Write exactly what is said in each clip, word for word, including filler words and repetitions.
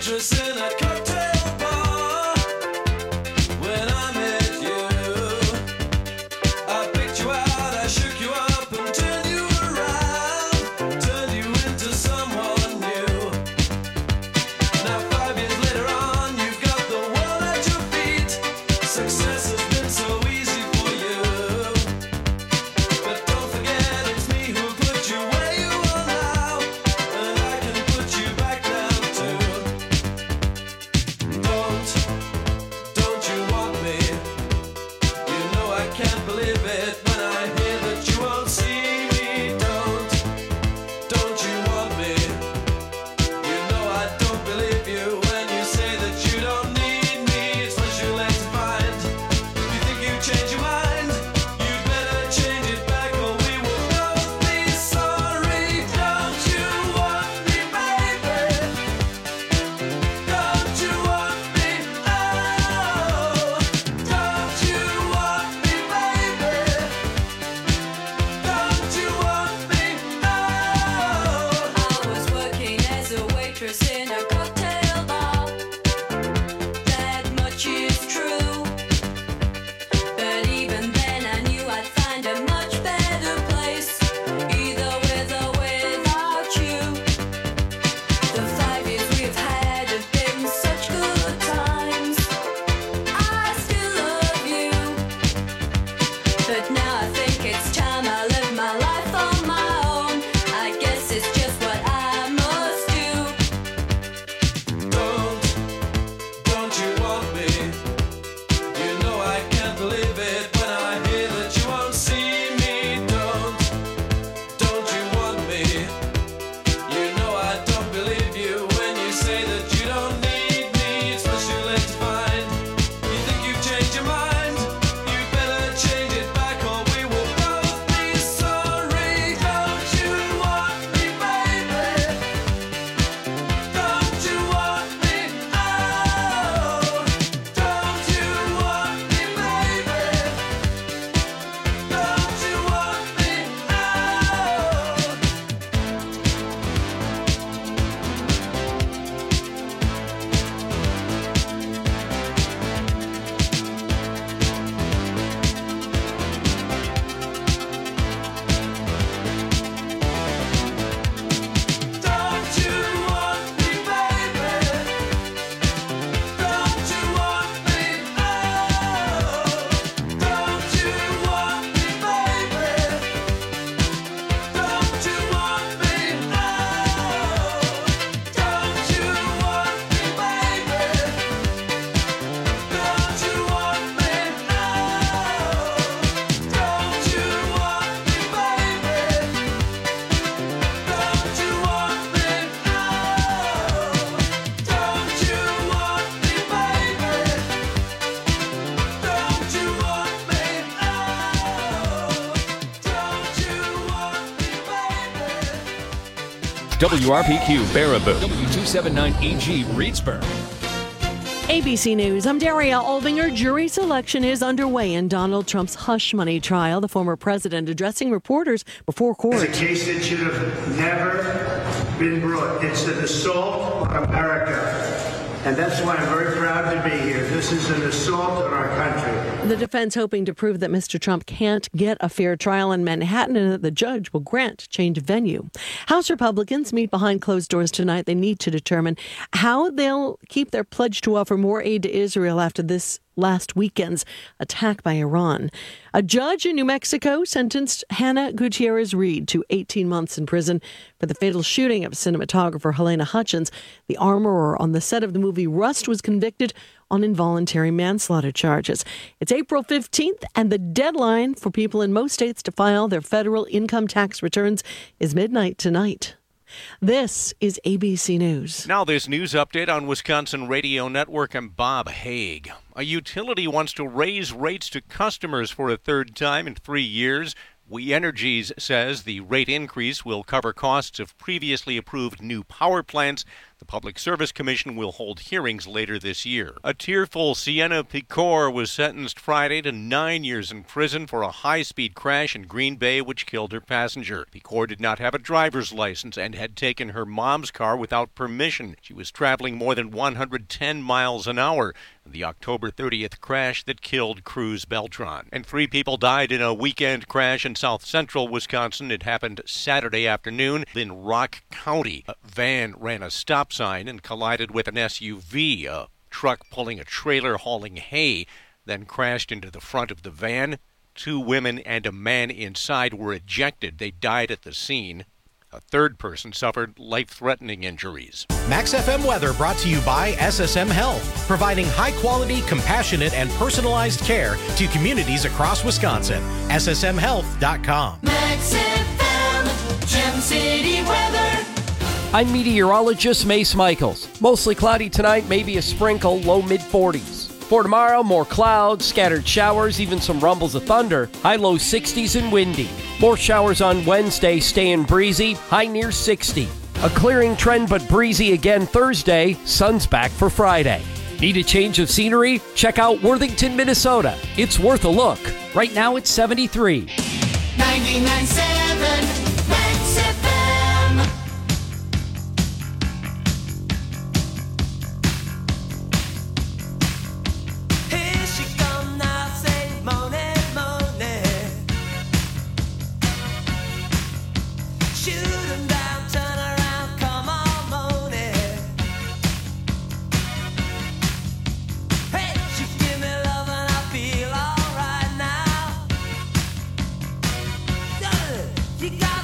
waitress in a cocktail bar. When I met you, I picked you out, I shook you up and turned you around, turned you into someone new. Now five years later on, you've got the world at your feet. Success has been so easy for you. But don't forget it's me who put you where you are now, and I can put you back down too. Don't, don't you want me? You know I can't believe it when I hear that you won't see me. Don't, don't you want me? You know I don't believe you when you say that you don't need me. It's much too late to find. You think you change your mind? You'd better change it back or we will both be sorry. Don't you want me, baby? Don't you want me? Oh, don't you want me, baby? Don't you want me? Oh. I was working as a waitress in a cocktail bar. That much is true. But even then I knew I'd find a much better place, either with or without you. The five years we've had have been such good times. I still love you. But now I think it's time I live my life on my own. I guess it's just what I must do. Don't, don't you want me? You know I can't believe it when I hear that you won't see me. Don't, don't you want me? You know I don't believe you when you say that you don't need me. It's much too late to find. You think you've changed your mind? You'd better change it back or we will both be sorry. Don't you want me, baby? Don't you want me? Oh, don't you want me, baby? Don't you want me? Don't you want me, baby? Don't you want me? Oh, don't you want me, baby? Don't you want me? Oh, don't you want me, baby? Don't you want me? Oh, don't you want me, baby? Don't you want me? Oh, don't you want me, baby? Don't you want me? Oh, don't you want me, baby? W R P Q Baraboo, W two seventy-nine E G Reedsburg. A B C News, I'm Daria Aldinger. Jury selection is underway in Donald Trump's hush money trial. The former president addressing reporters before It's court. a case that should have never been brought. It's an assault on America. And that's why I'm very proud to be here. This is an assault on our country. The defense hoping to prove that Mister Trump can't get a fair trial in Manhattan and that the judge will grant change of venue. House Republicans meet behind closed doors tonight. They need to determine how they'll keep their pledge to offer more aid to Israel after this last weekend's attack by Iran. A judge in New Mexico sentenced Hannah Gutierrez Reed to eighteen months in prison for the fatal shooting of cinematographer Helena Hutchins. The armorer on the set of the movie Rust was convicted on involuntary manslaughter charges. It's April fifteenth, and the deadline for people in most states to file their federal income tax returns is midnight tonight. This is A B C News. Now this news update on Wisconsin Radio Network. I'm Bob Haig. A utility wants to raise rates to customers for a third time in three years. We Energies says the rate increase will cover costs of previously approved new power plants. The Public Service Commission will hold hearings later this year. A tearful Sienna Picor was sentenced Friday to nine years in prison for a high-speed crash in Green Bay which killed her passenger. Picor did not have a driver's license and had taken her mom's car without permission. She was traveling more than one hundred ten miles an hour in the October thirtieth crash that killed Cruz Beltran. And three people died in a weekend crash in south central Wisconsin. It happened Saturday afternoon in Rock County. A van ran a stop sign and collided with an S U V. A truck pulling a trailer hauling hay then crashed into the front of the van. Two women and a man inside were ejected. They died at the scene. A third person suffered life-threatening injuries. Max F M weather brought to you by S S M Health, providing high-quality, compassionate, and personalized care to communities across Wisconsin. S S M health dot com. Max F M, Gem City weather. I'm meteorologist Mace Michaels. Mostly cloudy tonight, maybe a sprinkle, low mid forties. For tomorrow, more clouds, scattered showers, even some rumbles of thunder. High low sixties and windy. More showers on Wednesday, staying breezy, high near sixty. A clearing trend but breezy again Thursday, sun's back for Friday. Need a change of scenery? Check out Worthington, Minnesota. It's worth a look. Right now it's seventy-three. ninety-nine point seven Max F M. Here she come now, say money, money. Shoot 'em down, turn around, come on, money. Hey, she give me love and I feel alright now. You got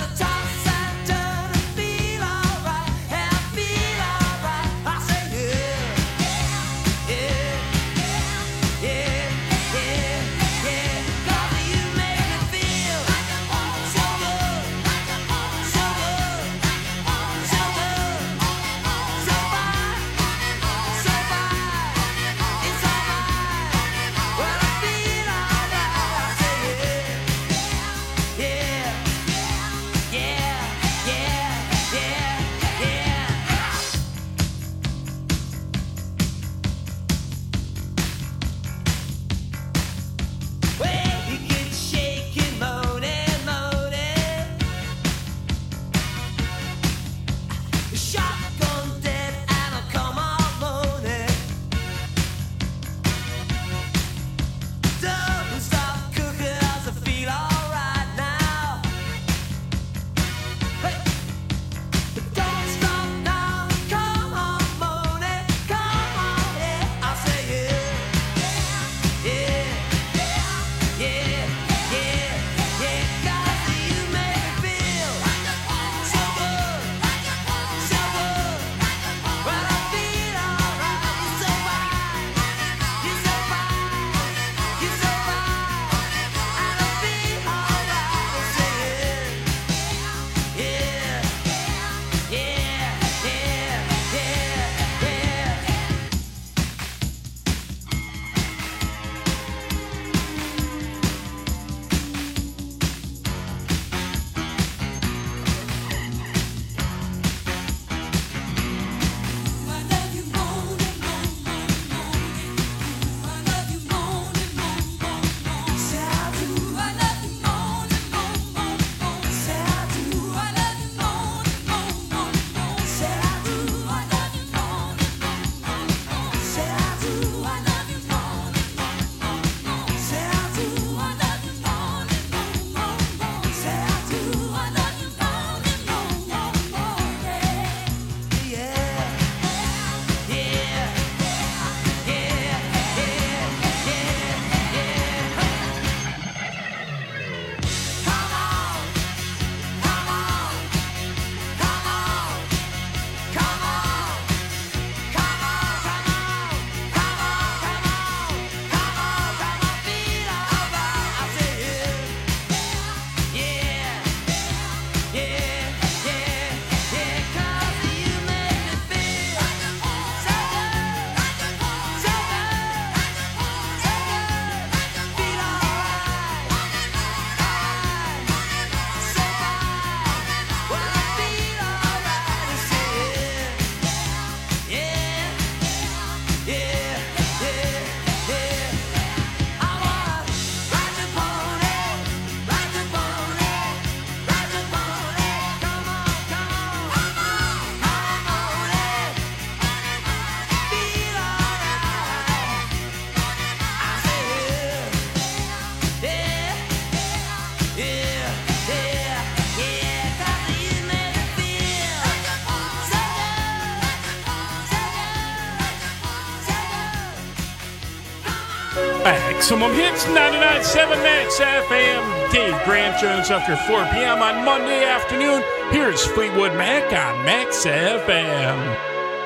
Maximum Hits ninety-nine point seven Max F M. Dave Grant Jones after four p.m. on Monday afternoon. Here's Fleetwood Mac on Max F M.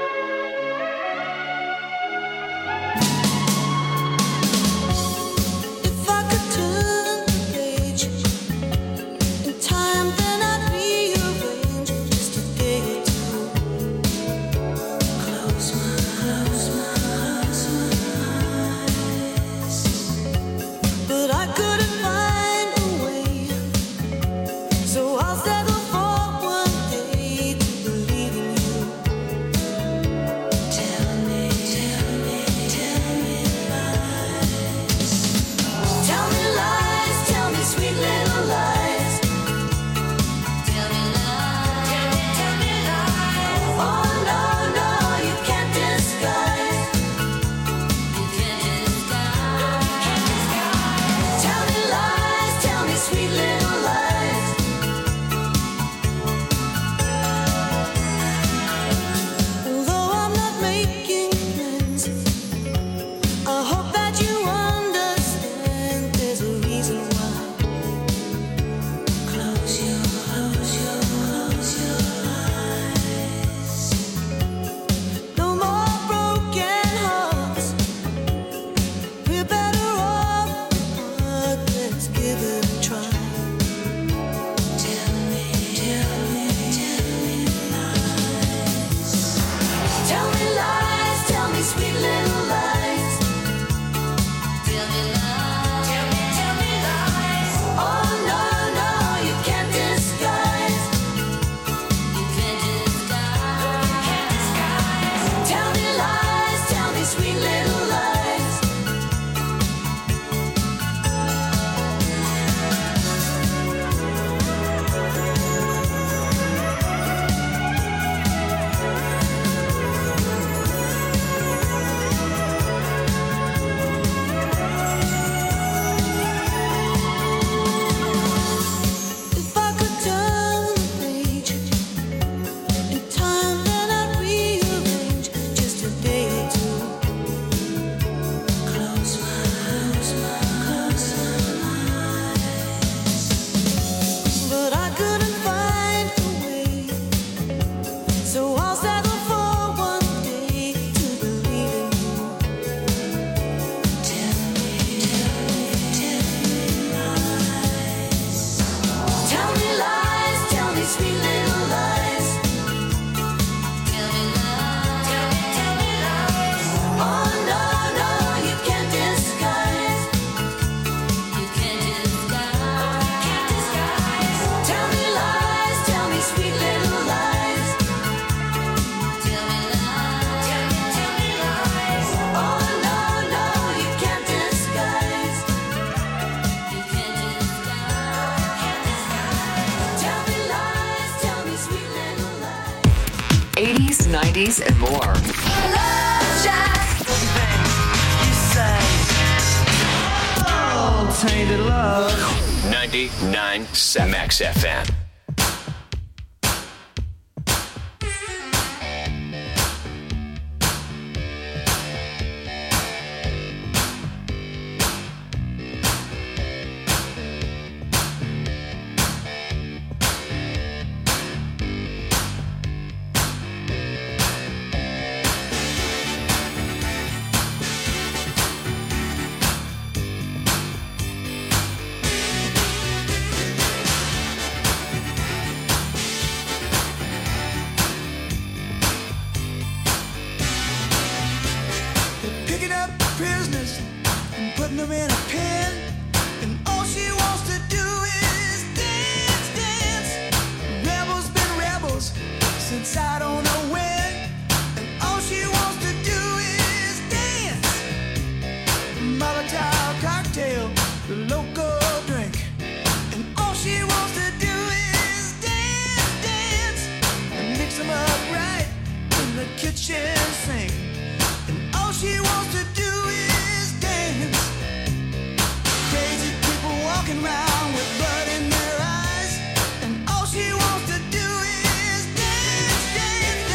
eighties, nineties, and more. Love Shack. You say, oh, tainted love. ninety-nine point seven Max F M. Kitchen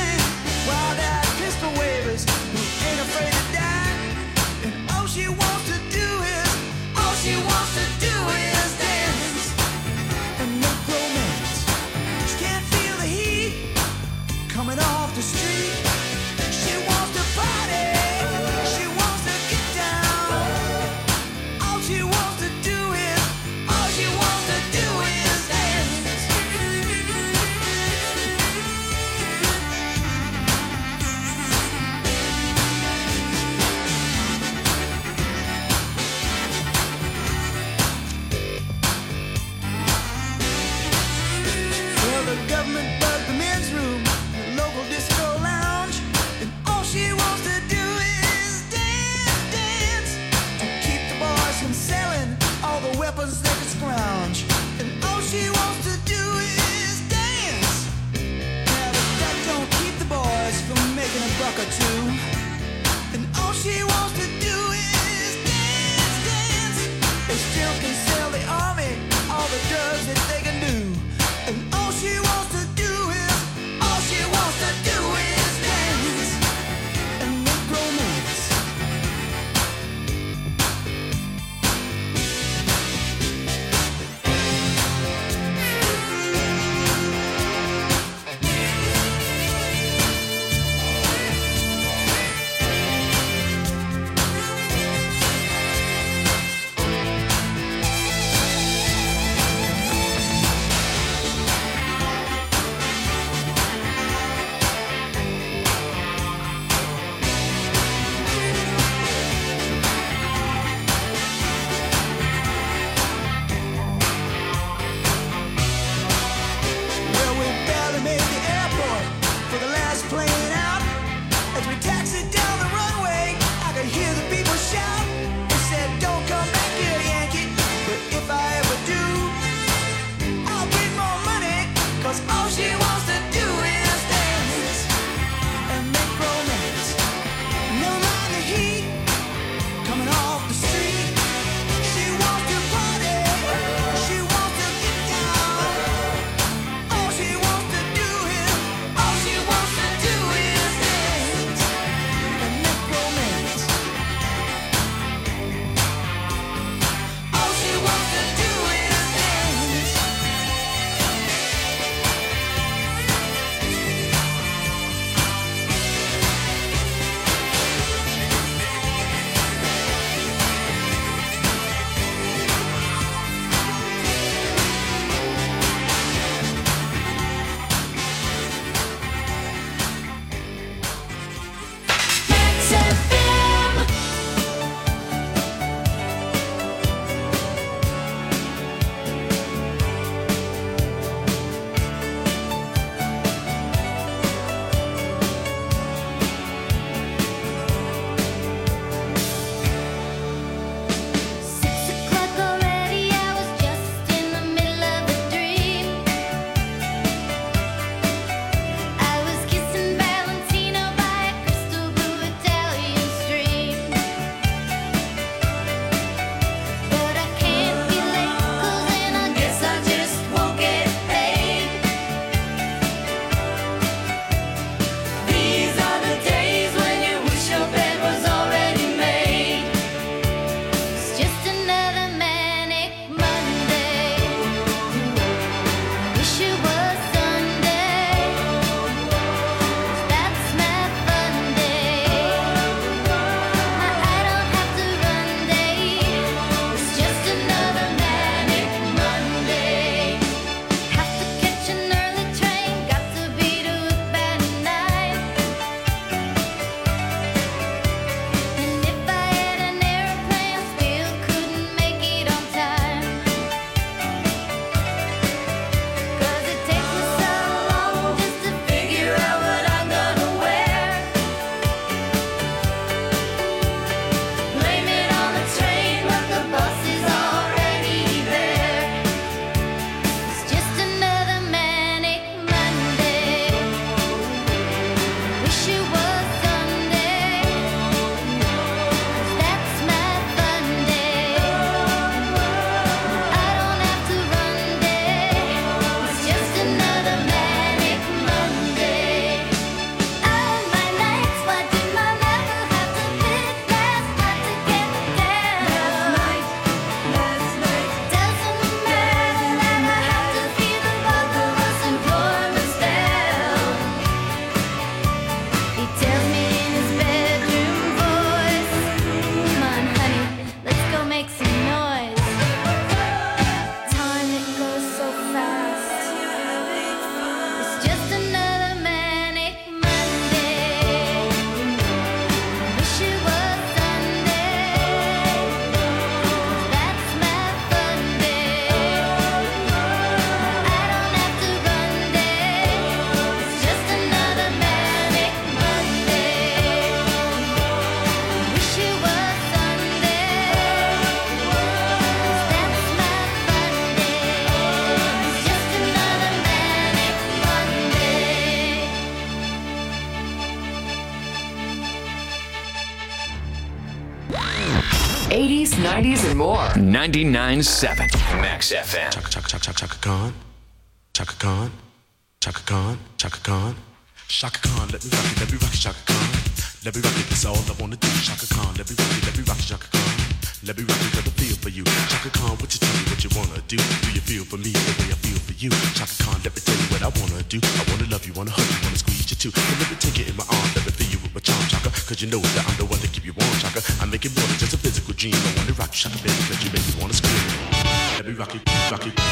eighties, nineties, and more. ninety-nine point seven Max F M. Chaka, chaka, chaka, chaka Khan. Chaka Khan. Chaka Khan. Chaka Khan. Chaka Khan, let me rock it, let me rock it, Chaka Khan. Let me rock it, that's all I wanna do. Chaka Khan, let me rock it, let me rock it, Chaka Khan. Let me rock it, got a feel for you. Chaka Khan, what you tell me what you wanna do? Do you feel for me the way I feel for you? Chaka Khan, let me tell you what I wanna do. I wanna love you, wanna hug you, wanna squeeze you too. And let me take it in my arms, let me feel you with my charm, Chaka. Cause you know that I'm the one to keep you warm, Chaka. I make it more than just a physical dream. I wanna rock you, Chaka, baby, cause you make me wanna scream. Let me rock it, rock it.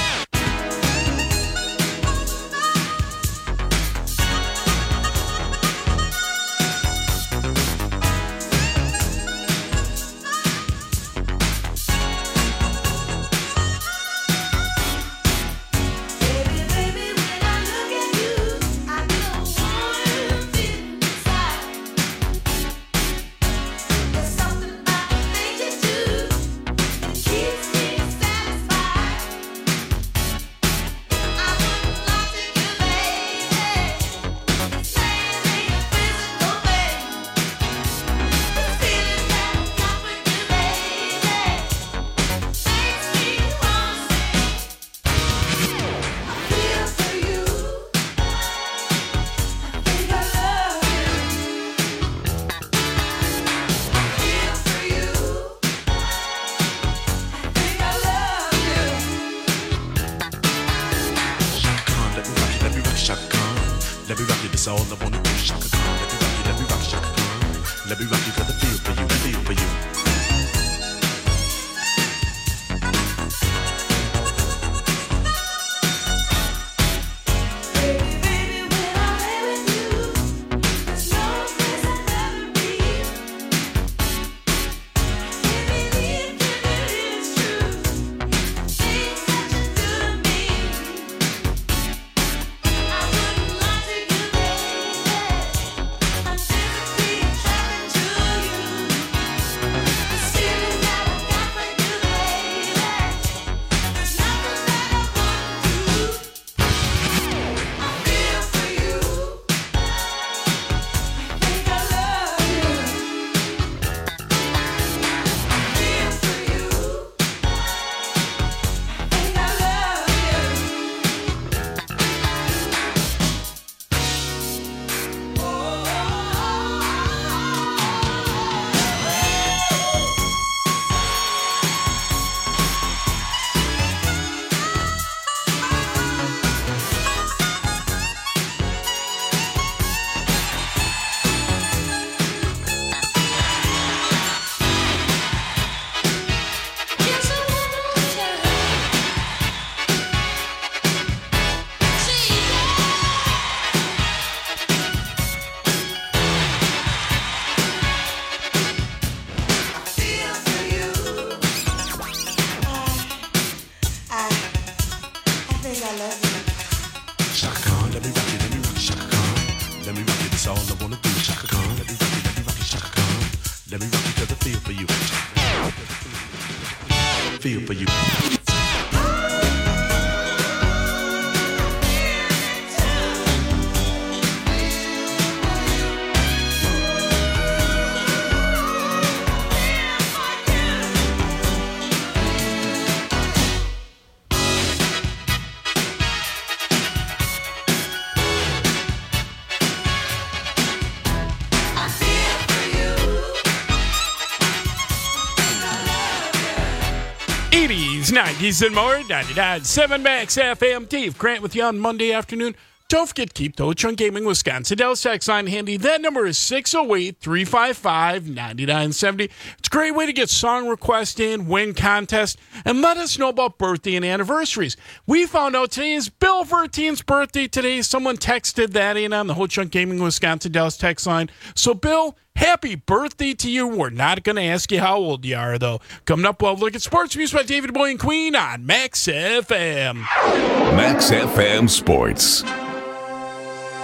nineties and more, ninety-nine point seven Max F M. Dave Grant with you on Monday afternoon. Don't forget to keep the Ho-Chunk Gaming Wisconsin Dells text line handy. That number is six oh eight, three five five, nine nine seven oh. It's a great way to get song requests in, win contests, and let us know about birthday and anniversaries. We found out today is Bill Verteen's birthday today. Someone texted that in on the Ho-Chunk Gaming Wisconsin Dells text line. So, Bill, happy birthday to you. We're not going to ask you how old you are, though. Coming up, we'll look at sports news by David Boy and Queen on Max F M. Max F M Sports.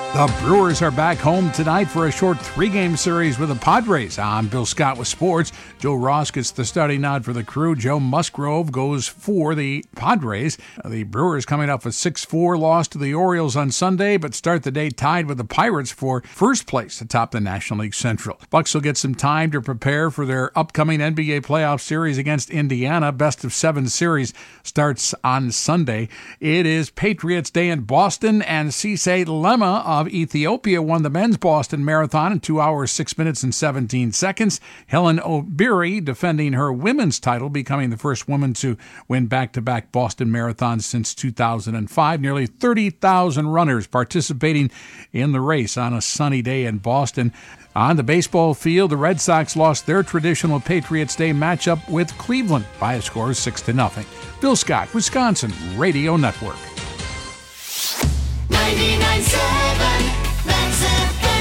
The Brewers are back home tonight for a short three-game series with the Padres. I'm Bill Scott with sports. Joe Ross gets the starting nod for the Crew. Joe Musgrove goes for the Padres. The Brewers coming off a six four loss to the Orioles on Sunday, but start the day tied with the Pirates for first place atop the National League Central. Bucks will get some time to prepare for their upcoming N B A playoff series against Indiana. Best of seven series starts on Sunday. It is Patriots Day in Boston, and Cisse Lema of Ethiopia won the men's Boston Marathon in two hours, six minutes, and seventeen seconds. Helen Obiri defending her women's title, becoming the first woman to win back-to-back Boston Marathons since two thousand five. Nearly thirty thousand runners participating in the race on a sunny day in Boston. On the baseball field, the Red Sox lost their traditional Patriots Day matchup with Cleveland by a score of six to nothing. Bill Scott, Wisconsin Radio Network. ninety-nine point seven Max F M.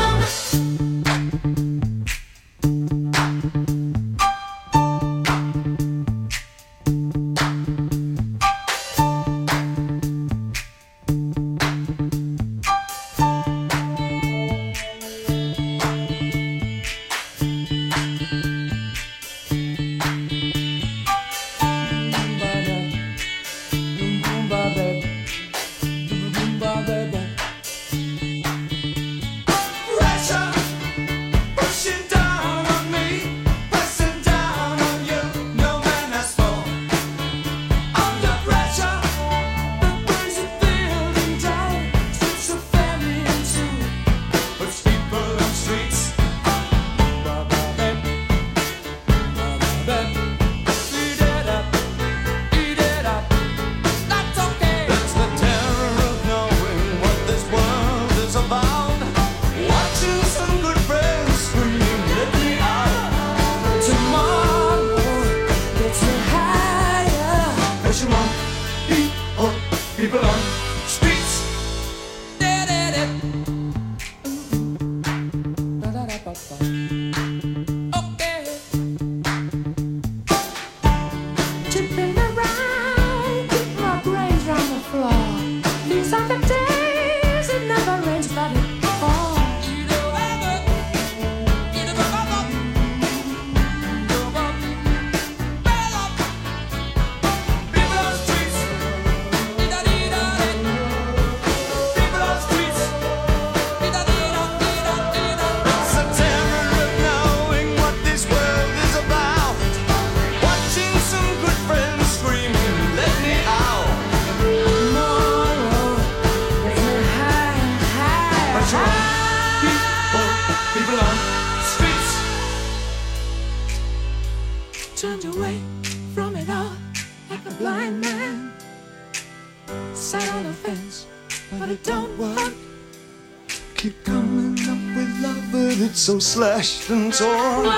So slashed and torn.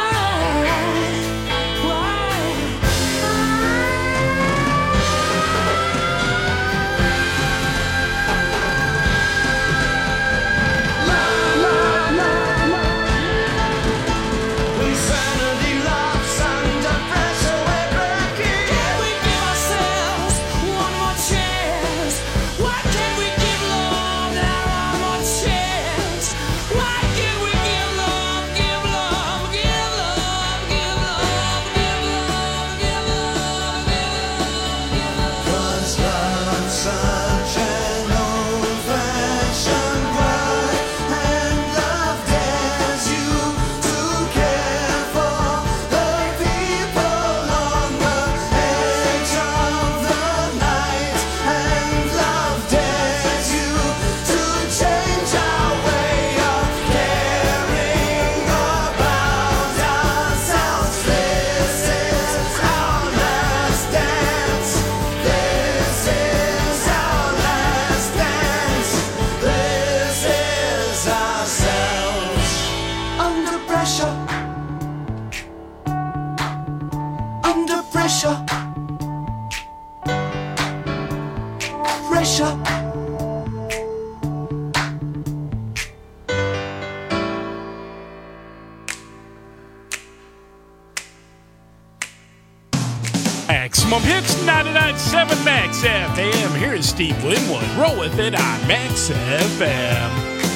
Why? Maximum Hits ninety-nine point seven Max F M. Here is Steve Winwood. Roll with it on Max F M.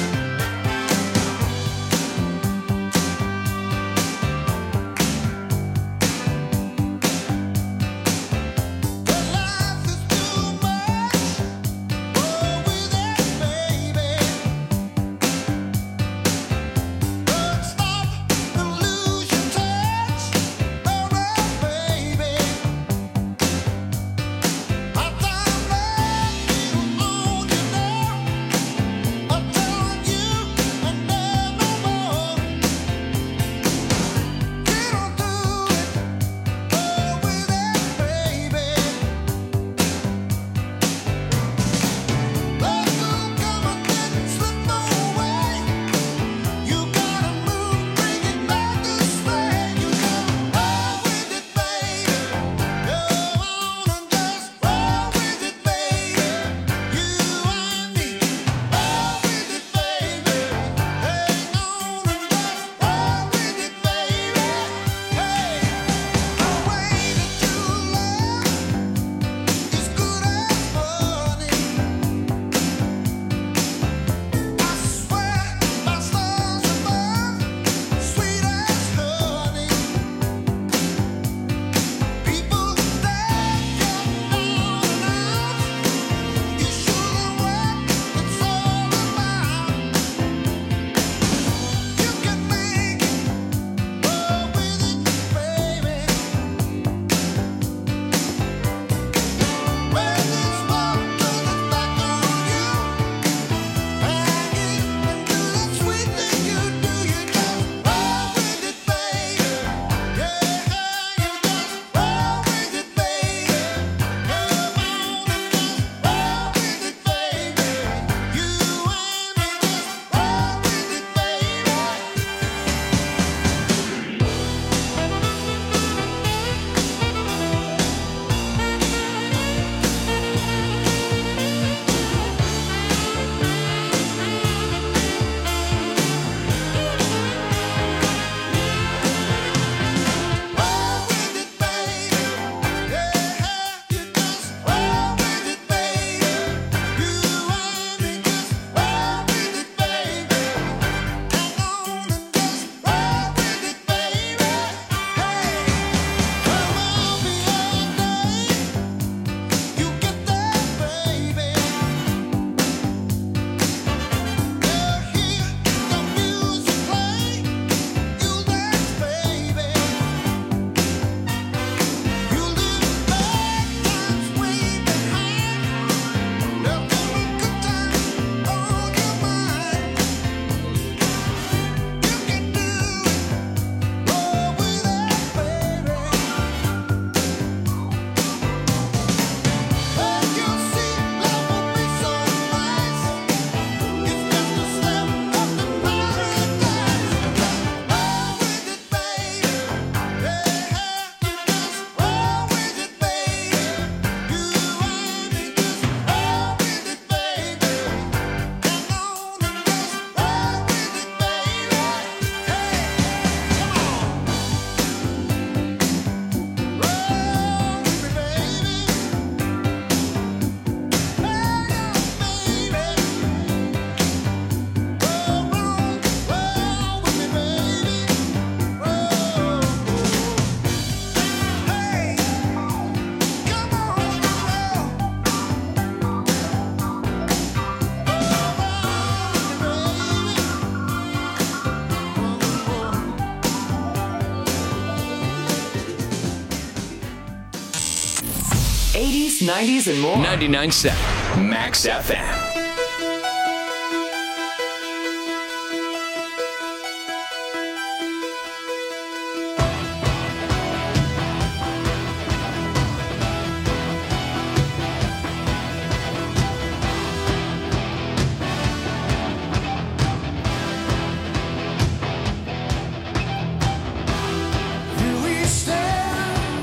eighties, nineties, and more. ninety-nine point seven Max F M.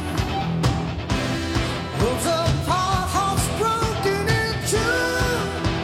Broken into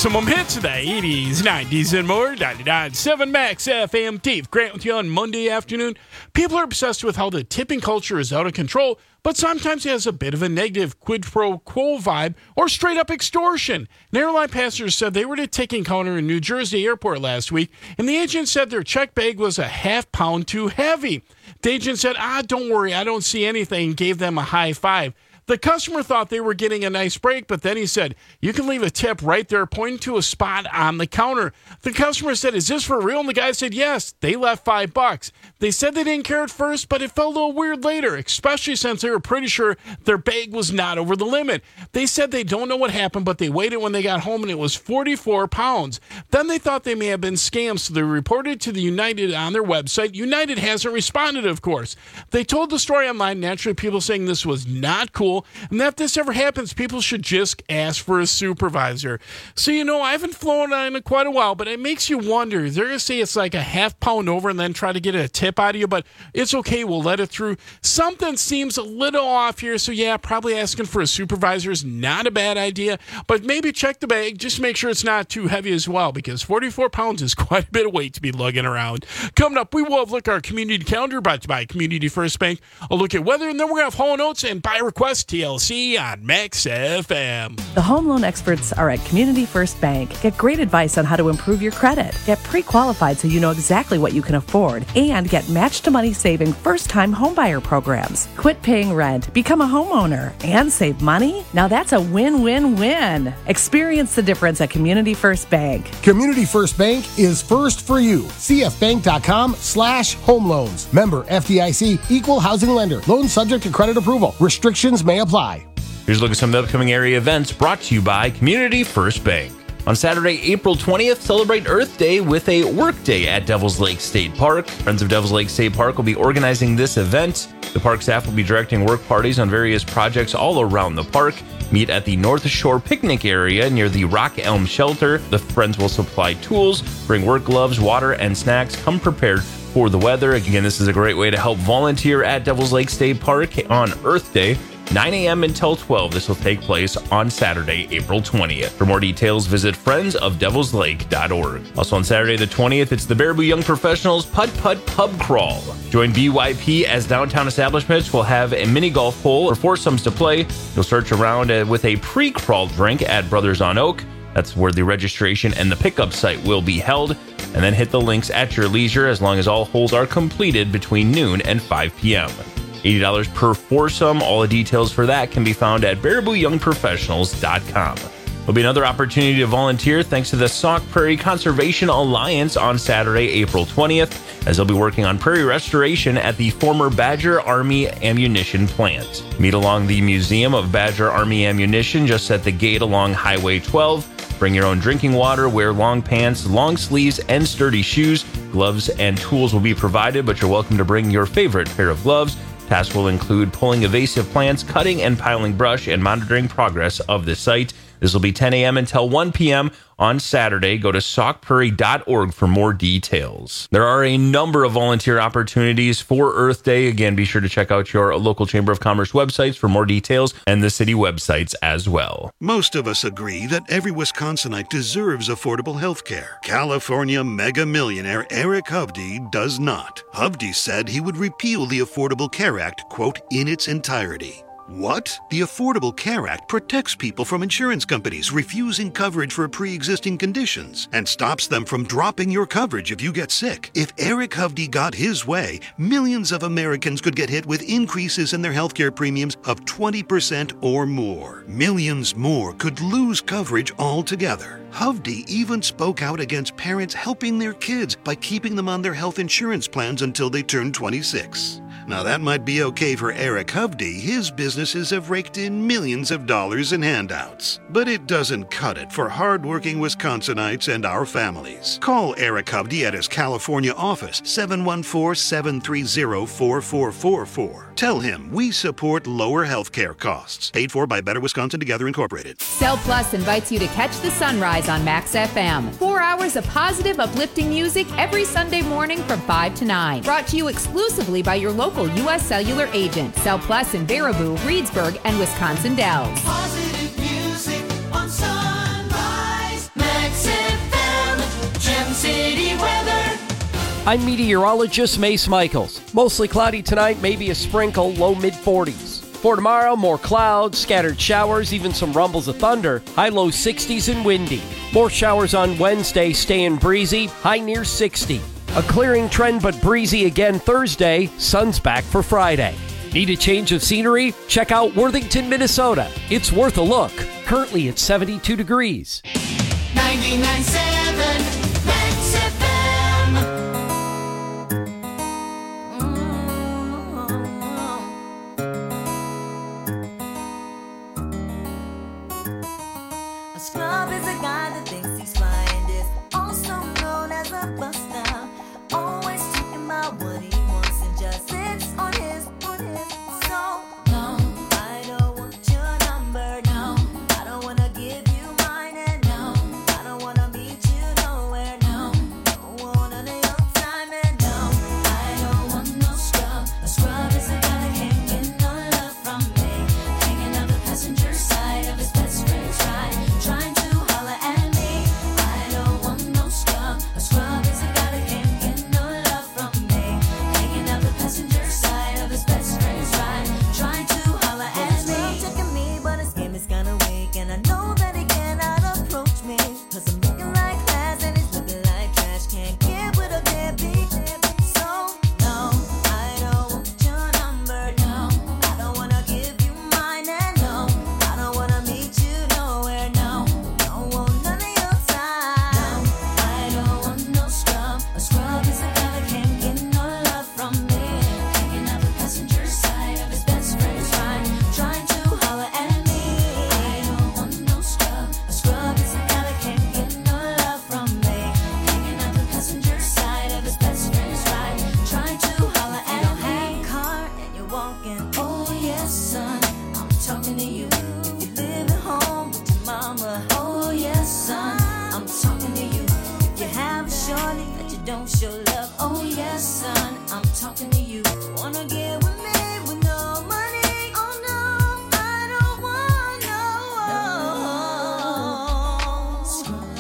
Maximum hits of the eighties, nineties, and more. ninety-nine point seven Max F M. Steve Grant with you on Monday afternoon. People are obsessed with how the tipping culture is out of control, but sometimes it has a bit of a negative quid pro quo vibe or straight up extortion. An airline passenger said they were at a tipping counter in New Jersey airport last week, and the agent said their check bag was a half pound too heavy. The agent said, ah, don't worry, I don't see anything, and gave them a high five. The customer thought they were getting a nice break, but then he said, you can leave a tip right there, pointing to a spot on the counter. The customer said, is this for real? And the guy said, yes. They left five bucks. They said they didn't care at first, but it felt a little weird later, especially since they were pretty sure their bag was not over the limit. They said they don't know what happened, but they waited when they got home and it was forty-four pounds. Then they thought they may have been scammed, so they reported to the United on their website. United hasn't responded, of course. They told the story online, naturally people saying this was not cool, and that if this ever happens, people should just ask for a supervisor. So, you know, I haven't flown on it quite a while, but it makes you wonder. They're going to say it's like a half pound over and then try to get a tip out of you, but it's okay. We'll let it through. Something seems a little off here, so yeah, probably asking for a supervisor is not a bad idea, but maybe check the bag. Just make sure it's not too heavy as well, because forty-four pounds is quite a bit of weight to be lugging around. Coming up, we will have a look at our community calendar brought to you by Community First Bank. A look at weather, and then we're going to have Hall and Oates and by request T L C on Max F M. The home loan experts are at Community First Bank. Get great advice on how to improve your credit. Get pre-qualified so you know exactly what you can afford. And get match-to-money saving first-time homebuyer programs. Quit paying rent, become a homeowner, and save money? Now that's a win-win-win. Experience the difference at Community First Bank. Community First Bank is first for you. cfbank.com slash home loans. Member F D I C, equal housing lender. Loan subject to credit approval. Restrictions may apply. Here's a look at some of the upcoming area events brought to you by Community First Bank. On Saturday, April twentieth, celebrate Earth Day with a work day at Devil's Lake State Park. Friends of Devil's Lake State Park will be organizing this event. The park staff will be directing work parties on various projects all around the park. Meet at the North Shore picnic area near the Rock Elm Shelter. The friends will supply tools, bring work gloves, water, and snacks. Come prepared for the weather. Again, this is a great way to help volunteer at Devil's Lake State Park on Earth Day. nine a.m. until twelve. This will take place on Saturday, April twentieth. For more details, visit friends of devils lake dot org. Also on Saturday the twentieth, it's the Baraboo Young Professionals Putt Putt Pub Crawl. Join B Y P as downtown establishments will have a mini golf hole for foursomes to play. You'll search around with a pre-crawl drink at Brothers on Oak. That's where the registration and the pickup site will be held. And then hit the links at your leisure as long as all holes are completed between noon and five p.m. eighty dollars per foursome. All the details for that can be found at baraboo young professionals dot com. There'll be another opportunity to volunteer thanks to the Sauk Prairie Conservation Alliance on Saturday, April twentieth, as they'll be working on prairie restoration at the former Badger Army Ammunition Plant. Meet along the Museum of Badger Army Ammunition just at the gate along Highway twelve. Bring your own drinking water, wear long pants, long sleeves, and sturdy shoes. Gloves and tools will be provided, but you're welcome to bring your favorite pair of gloves. Tasks will include pulling invasive plants, cutting and piling brush, and monitoring progress of the site. This will be ten a.m. until one p.m. on Saturday. Go to sauk prairie dot org for more details. There are a number of volunteer opportunities for Earth Day. Again, be sure to check out your local Chamber of Commerce websites for more details and the city websites as well. Most of us agree that every Wisconsinite deserves affordable health care. California mega millionaire Eric Hovde does not. Hovde said he would repeal the Affordable Care Act, quote, in its entirety. What? The Affordable Care Act protects people from insurance companies refusing coverage for pre-existing conditions and stops them from dropping your coverage if you get sick. If Eric Hovde got his way, millions of Americans could get hit with increases in their healthcare premiums of twenty percent or more. Millions more could lose coverage altogether. Hovde even spoke out against parents helping their kids by keeping them on their health insurance plans until they turn twenty-six. Now that might be okay for Eric Hovde. His businesses have raked in millions of dollars in handouts. But it doesn't cut it for hardworking Wisconsinites and our families. Call Eric Hovde at his California office, seven one four, seven three zero, four four four four. Tell him we support lower health care costs. Paid for by Better Wisconsin Together Incorporated. Cell Plus invites you to catch the sunrise on Max F M. Four hours of positive, uplifting music every Sunday morning from five to nine. Brought to you exclusively by your local U S Cellular agent. Cell Plus in Baraboo, Reedsburg, and Wisconsin Dells. Positive music on Sunrise. I'm meteorologist Mace Michaels. Mostly cloudy tonight, maybe a sprinkle, low mid forties. For tomorrow, more clouds, scattered showers, even some rumbles of thunder, high low sixties and windy. More showers on Wednesday, staying breezy, high near sixty. A clearing trend but breezy again Thursday, sun's back for Friday. Need a change of scenery? Check out Worthington, Minnesota. It's worth a look. Currently at seventy-two degrees. ninety-nine point seven Max F M. A scrub is a guy that thinks he's flying this, also known as a buster. Always talking about what he wants and just sits on his, on his soul. No, I don't want your number. No, I don't wanna give you mine. And no, I don't wanna meet you nowhere. No, don't want none of your time. And no, I don't want no scrub. A scrub is a guy that can't get no love from me. Hanging out the passenger side of his best friend's ride, trying to holler at me. I don't want no scrub. A scrub is a guy that can't get no love from me. Hanging out the passenger side of his best friend's ride, trying to holler at me. He's checking me, but his game is kinda weak, and I know that he cannot approach me, 'cause I'm looking like class and he's looking like trash. Can't get with a deadbeat. So no, I don't want your number. No, I don't wanna give you mine. And no, I don't wanna meet you nowhere. No, don't want none of your time. I don't want no scrub. A scrub is a guy that can't get no love from me. Hanging out the passenger side of his best friend's ride, trying to holler at me. I don't want no scrub. A scrub is a guy that can't get no love from me. Hanging out the passenger side of his best friend's ride, trying to holler at me. You don't have a car and you're walking. Oh yes, son, I'm talking to you. If you live at home with your mama. Oh yes, son, I'm talking to you. If you have a shorty that you don't show love. Oh yes, son, I'm talking to you. Wanna get with me with no money? Oh no, I don't want no scrub.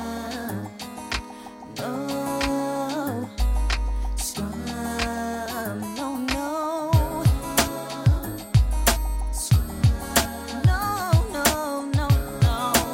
No scrub. No, no. No, no, no, no.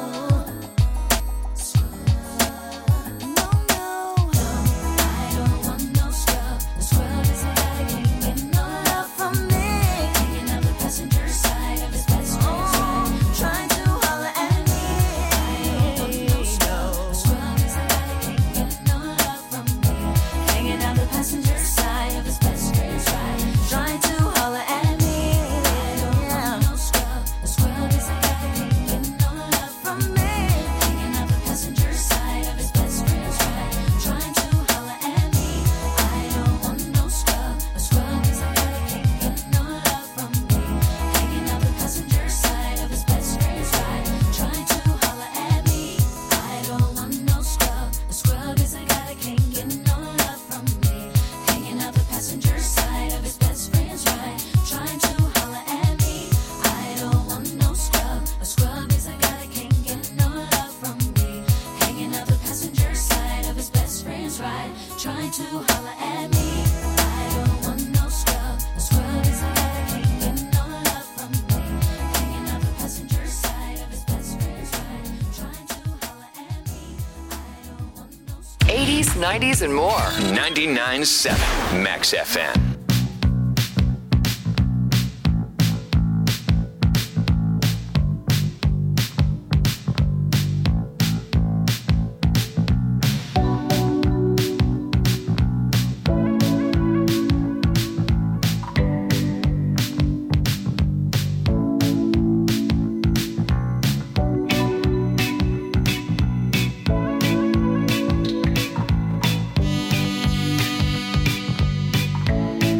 No, no. I don't want no scrub. A scrub is a guy that can't get no love from me. Hanging out the passenger side of his best friend's ride, trying to holler at me. I don't want no scrub. A scrub is a guy that can't get no love from me. Hanging out the passenger side of his best friend's ride, trying to holler at me. I don't want no scrub. A scrub is a guy that can't get no love from me. Hanging out the passenger side of his best friend's ride, trying to holler at me. I don't want no scrub. A scrub is a guy that can't get no love from me. Hanging out the passenger side of his best friend's ride, trying to holler at me. I don't want no scrub. A scrub is a guy that can't get no love from me. Hanging out the passenger side of his best friend's ride, trying to holler at me. I don't want no scrub. A scrub is a guy that can't get no love from me. Hanging out the passenger side of his best friend's ride, trying to holler at me. I don't want no scrub. A scrub is a guy that can't get no love from me. Hanging out the passenger side of his best friend's ride, trying to holler at me. eighties, nineties, and more. ninety-nine point seven Max F M. No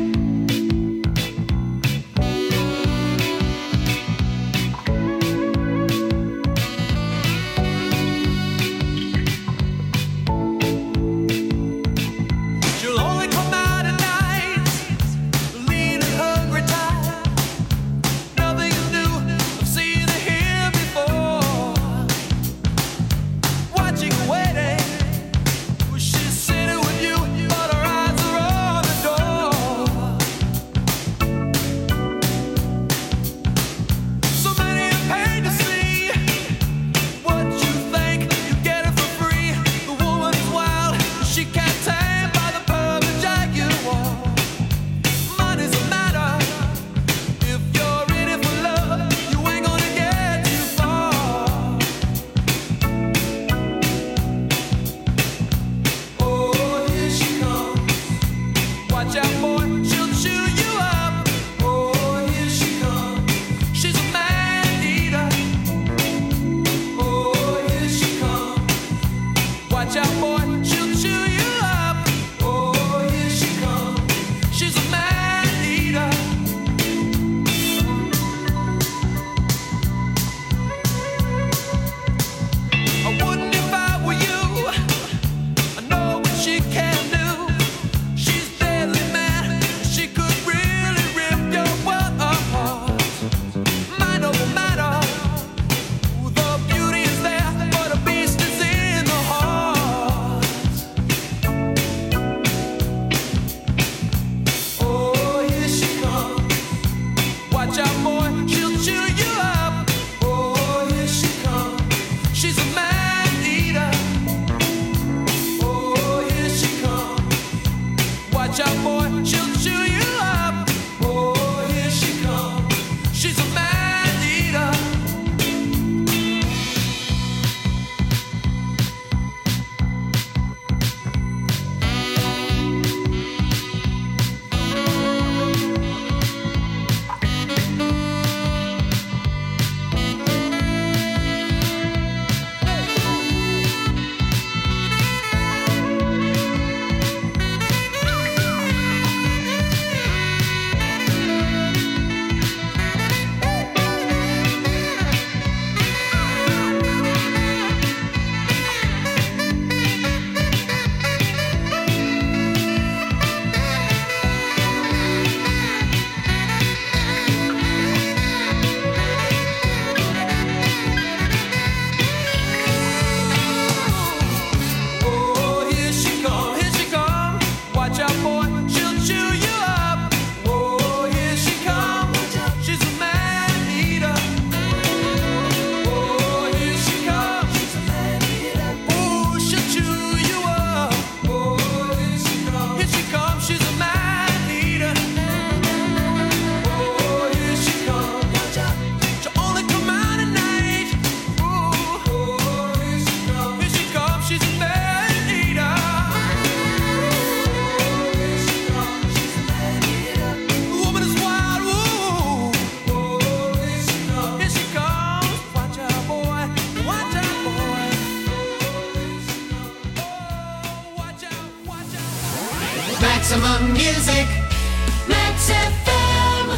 Maximum music, Max F M.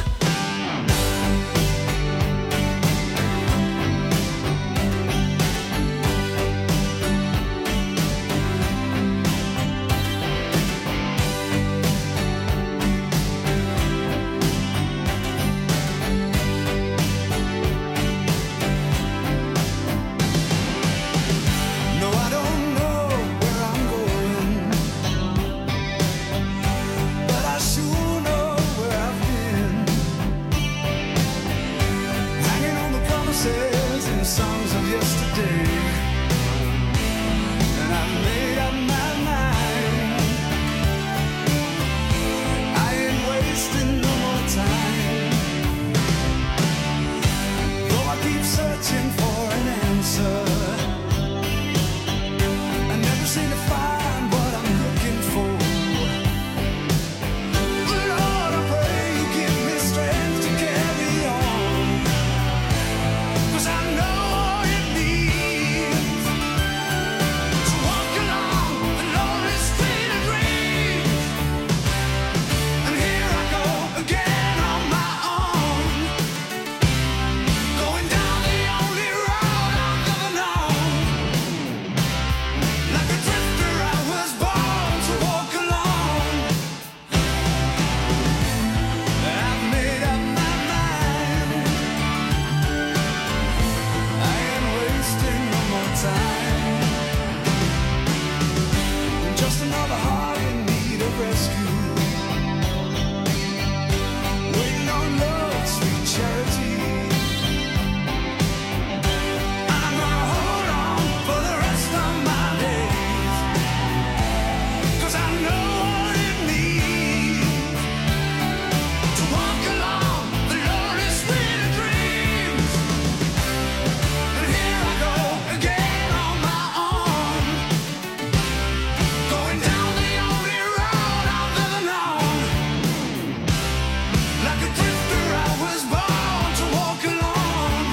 No, I don't know where I'm going, but I sure know where I've been. Hanging on the promises and songs of yesterday, and I've made up my mind. I ain't wasting no more time. Though I keep searching for an answer, I never seem to find what I'm looking for. Lord, I pray you give me strength to carry on, 'cause I know all it means to walk along the lonely street of dreams. And here I go again on my own, going down the only road I've ever known. Like a drifter, I was born to walk alone. I've made up my mind. I ain't wasting no more time. Just another heart in need of rescue, waiting on love's sweet charity. I'm gonna hold on for the rest of my days, 'cause I know what it means to walk along the lonely street of dreams. And here I go again on my own, going down the only road I've ever known. Like a drifter, I was born to walk alone.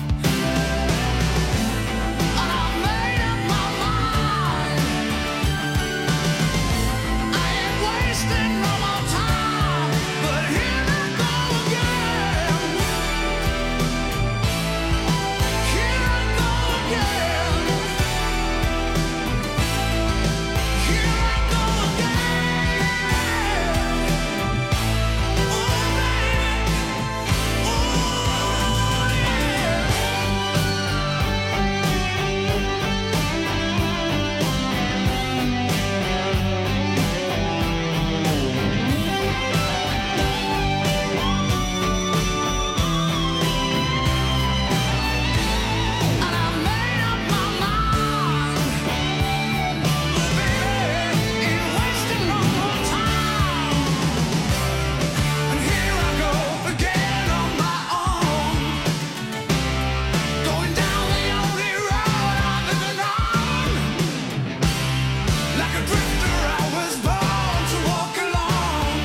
And I made up my mind. I ain't wasting no more time, but here I go again. Here I go again. Here I go again. Oh, baby. Oh, yeah. And I made up my mind, baby, ain't wasting no more time. And here I go again on my own, going down the only road I've ever known. Like a drifter,